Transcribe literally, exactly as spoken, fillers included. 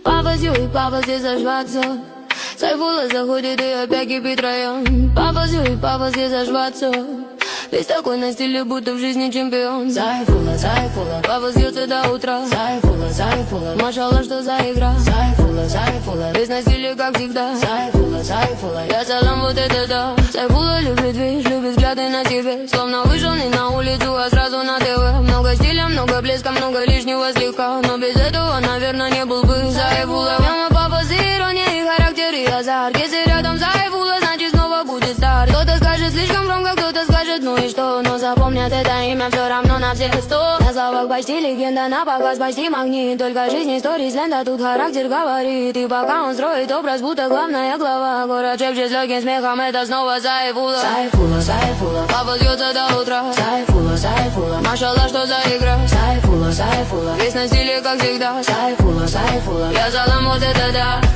Папа Зюй, папа здесь зажваться. Сайфула заходит и опять кипит район. Папа Зюй, папа здесь зажваться. Весь такой на стиле, будто в жизни чемпион. Сайфула, Сайфула, папа сьется до утра. Сайфула, Сайфула, машалла, что за игра. Сайфула, Сайфула, весь на стиле, как всегда. Сайфула, Сайфула, я салам, вот это да. Сайфула любит движ, любит взгляды на тебе. Словно вышел не на улицу, а сразу на ТВ. Много стиля, много блеска, много лишнего слегка. Но без этого, наверное, не был бы Сайфула. Мама, папа с иронией, характер и азарт. Если рядом Сайфула, значит снова будет старт. Кто-то скажет слишком громко, кто-то скажет ну и что. Но запомнят это имя все равно на все сто. На словах почти легенда, на показ почти магнит. Только жизнь истории лента, тут характер говорит. И пока он строит образ, будто главная глава. Город шепчет с легким смехом, это снова Сайфула. Сайфула, Сайфула, папа сьется до утра. Сайфула, Сайфула, машалла, что за игра. Сайфула, Сайфула, весь на стиле, как всегда. Сайфула, Сайфула, я салам, вот это да.